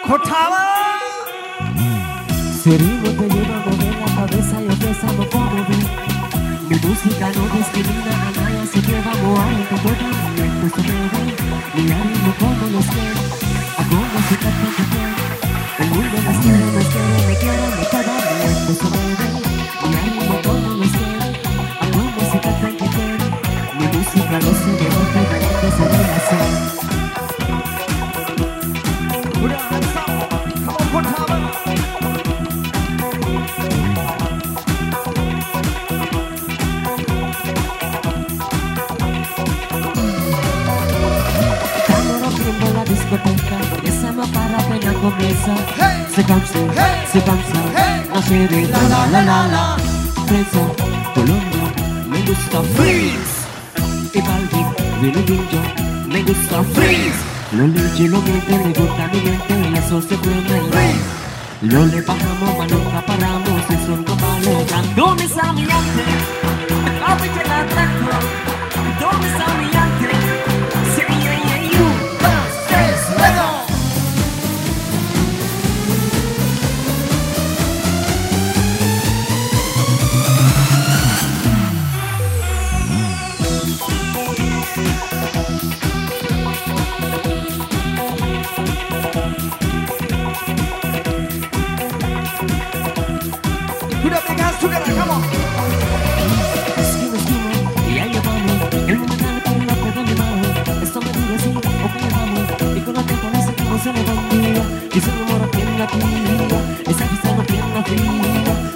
Portaba. Si el ritmo te lleva a mover la cabeza y empezamos como ver. Mi música no discrimina a nadie, así que vamos a intentar esto se ve. Mi ánimo como los quiero, hago música que te quiero. El mundo me quiere, me quiere, me quiere, me quiere, esto se ve. Mi ánimo como los quiero, hago música que te quiero. Mi música no se ve, diferente se debe hacer. Put it on top. Come on, Portaba. La discoteca, empezamos para apenas comienza. Hey, Se cansa, hey, se cansa, hey, no se ve. la la la la la. Fresa, Colombia, me gusta freeze. Y Balvin, Willy Pincho, me gusta freeze. Lo leche, lo miente, le gusta mi mente, y eso se prende. Lo le bajamos, mas nunca paramos, eso no malo. ¿Dónde está mi arte? Papi, te la trajo. ¿Dónde está mi arte? Sí, you. Put up big hands together, come on. Esquivo, esquivo, y ahí vamos. El momento con la copa en mi mano. Esto me dice sí, ok, vamos. Y con la tiempo no sé cómo se me va un día. Y se enamora, tiene la tía. Esa fiesta no tiene la fría.